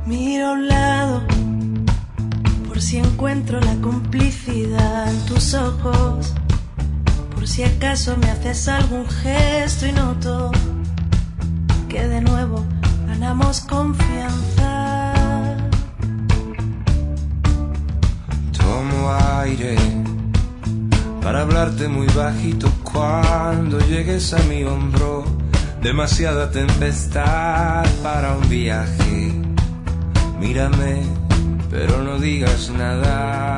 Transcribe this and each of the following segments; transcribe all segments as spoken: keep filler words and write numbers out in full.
Miro a un lado por si encuentro la complicidad en tus ojos, por si acaso me haces algún gesto y noto que de nuevo ganamos confianza. Tomo aire para hablarte muy bajito cuando llegues a mi hombro. Demasiada tempestad para un viaje. Mírame, pero no digas nada.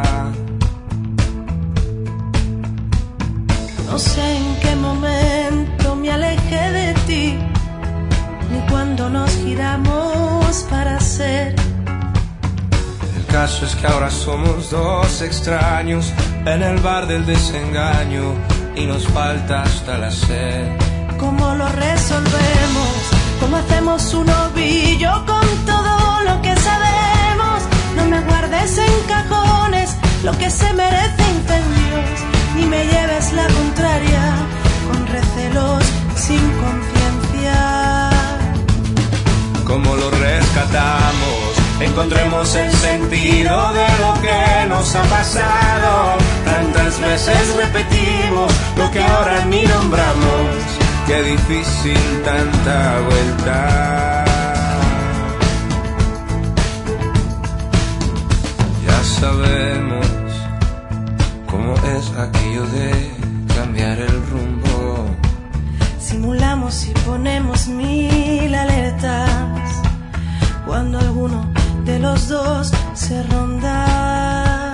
No sé en qué momento me alejé de ti, ni cuando nos giramos para ser. El caso es que ahora somos dos extraños en el bar del desengaño y nos falta hasta la sed. ¿Cómo lo resolvemos? ¿Cómo hacemos un ovillo con todo lo que sabemos? No me guardes en cajones lo que se merece incendios, ni me lleves la contraria con recelos sin conciencia. ¿Cómo lo rescatamos? Encontremos el sentido de lo que nos ha pasado. Tantas veces repetimos lo que ahora ni nombramos. Qué difícil tanta vuelta. Ya sabemos cómo es aquello de cambiar el rumbo. Simulamos y ponemos mil alertas cuando alguno de los dos se ronda.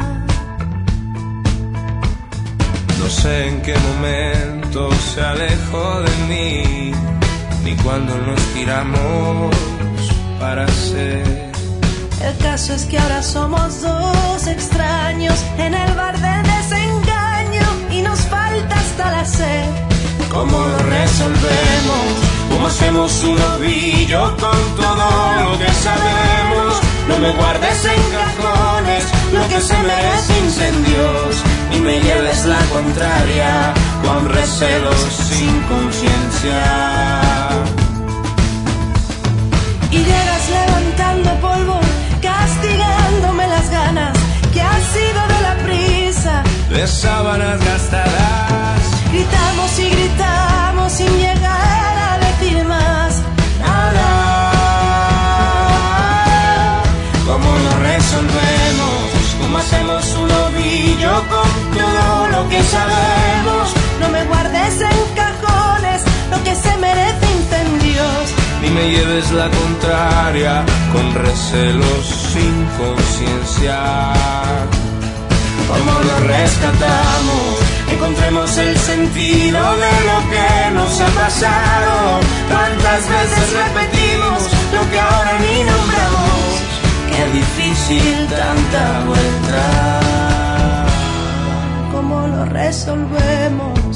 No sé en qué momento se alejó de mí, ni cuando nos tiramos para ser. El caso es que ahora somos dos extraños en el bar del desengaño y nos falta hasta la sed. ¿Cómo lo resolvemos? ¿Cómo hacemos un ovillo con todo lo que sabemos? No me guardes en cajones lo que se merece incendios, ni me lleves la contraria con recelos sin conciencia. Y llegas levantando polvo, castigándome las ganas que ha sido de la prisa, de sábanas gastadas. Gritamos y gritamos sin llegar a decir más nada. ¿Cómo lo resolvemos? ¿Cómo hacemos un ovillo con todo lo que sabemos? No me guardes en cajones lo que se merece incendios, ni me lleves la contraria con recelos sin conciencia. ¿Cómo lo rescatamos? Encontremos el sentido de lo que nos ha pasado. Tantas veces repetimos lo que ahora ni nombramos. Qué difícil tanta vuelta. ¿Cómo lo resolvemos?